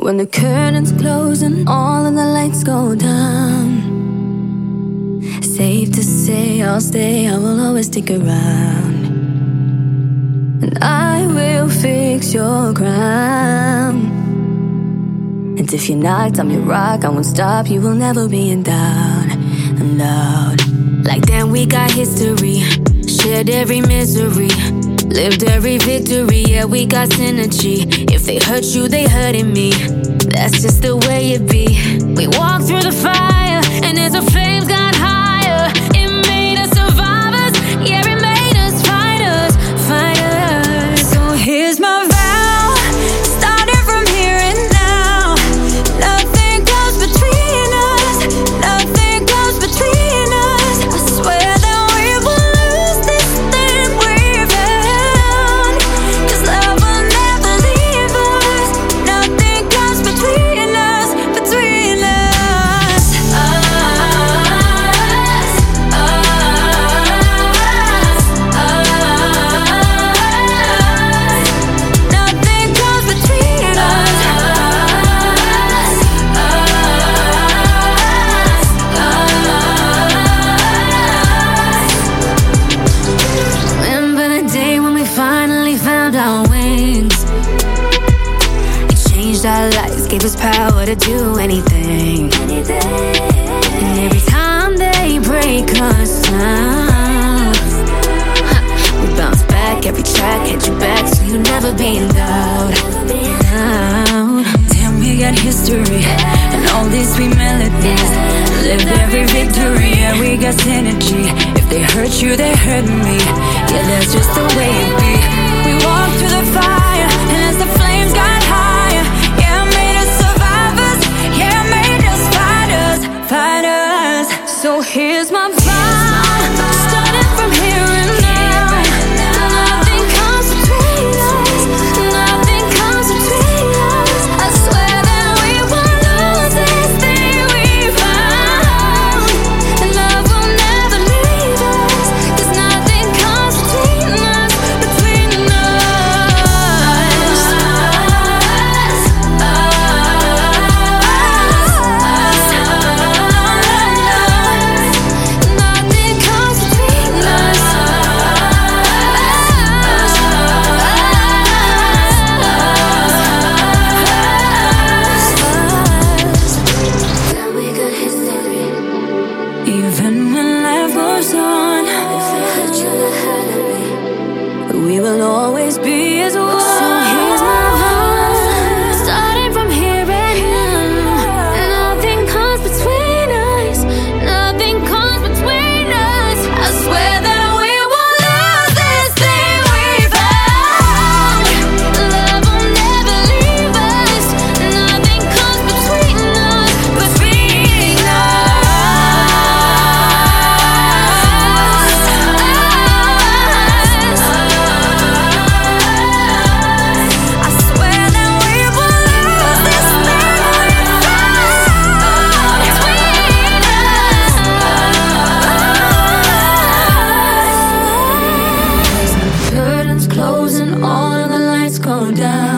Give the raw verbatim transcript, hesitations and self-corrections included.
When the curtains close and all of the lights go down, safe to say I'll stay, I will always stick around. And I will fix your crown. And if you're knocked, I'm your rock, I won't stop, you will never be in doubt. I'm loud. Like then we got history, shared every misery, lived every victory, yeah, we got synergy. If they hurt you, they hurting me, that's just the way it be. We walked through the fire, and as the flames got higher, it made us survivors, yeah, it made us fighters, fighters. So here's my vow, starting from here and now. Nothing comes between us, nothing comes between us. I swear that we will lose this thing we've had, 'cause love will never leave us. Nothing comes between us, between us. Us, us, us. Nothing comes between us. Remember the day when we finally found our wings? It changed our lives, gave us power to do anything. And every time they break us down, we bounce back, every track hit you back, so you never be in doubt. Doubt. Damn, we got history and all these sweet melodies, lived every victory, yeah, we got synergy. If they hurt you, they hurt me, yeah, that's just the way it be. We walked through the fire, and as the flames got higher, yeah, it made us survivors, yeah, it made us fighters, fighters. So here's my vow, starting from here and now. Nothing comes between us, nothing comes between us. I swear that we won't lose this thing we found, and love will never leave us, 'cause nothing comes between us, between us. Nothing comes between us. We got history. Even when life goes on, we will always be as one. So here's my vow, starting from here and now. Nothing comes between us, nothing comes between us. I swear that we won't lose this thing we found. Love will never leave us. Nothing comes between us, between us. I swear that we will lose this thing we found, between us. Curtains close and all of the lights go down.